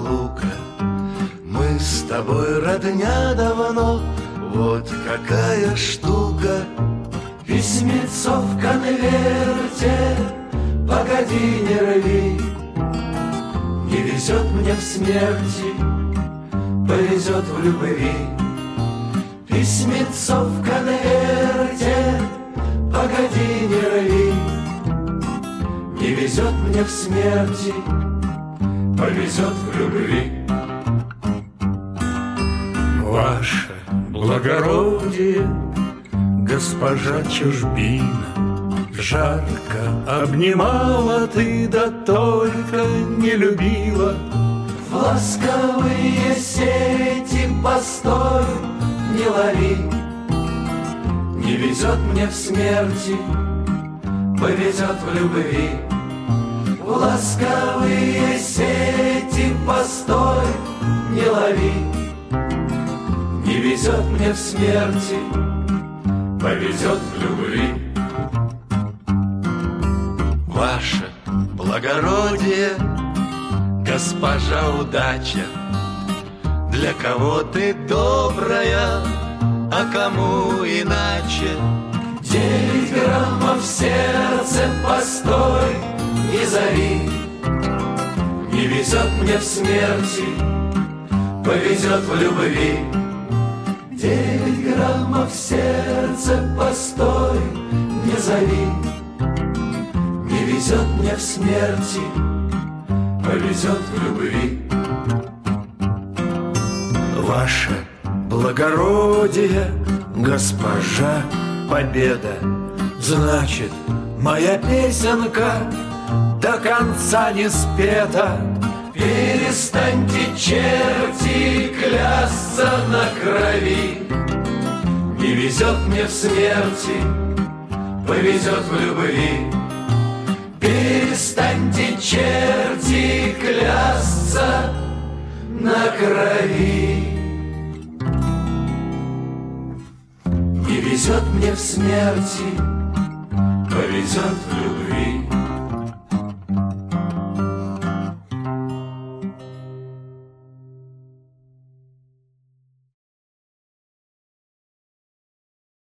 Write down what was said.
разлука. Мы с тобой родня давно, вот какая штука. Письмецо в конверте, погоди, не рви. Не везет мне в смерти, повезет в любви. Письмецо в конверте, погоди, не рви. Не везет мне в смерти, повезет в любви. Ваше благородие, госпожа чужбина, жарко обнимала ты, да только не любила. В ласковые сети постой, не лови. Не везет мне в смерти, повезет в любви. В ласковые сети постой, не лови. Не везет мне в смерти, повезет в любви. Ваше благородие, госпожа удача, для кого ты добрая, а кому иначе. 9 граммов в сердце, постой, не зови. Не везет мне в смерти, повезет в любви. 9 граммов в сердце, постой, не зови. Не везет мне в смерти, повезет в любви. Ваше благородие, госпожа Победа, значит, моя песенка до конца не спета. Перестаньте, черти, клясться на крови. Не везет мне в смерти, повезет в любви. Перестаньте, черти, клясться на крови. Не везет мне в смерти, повезет в любви.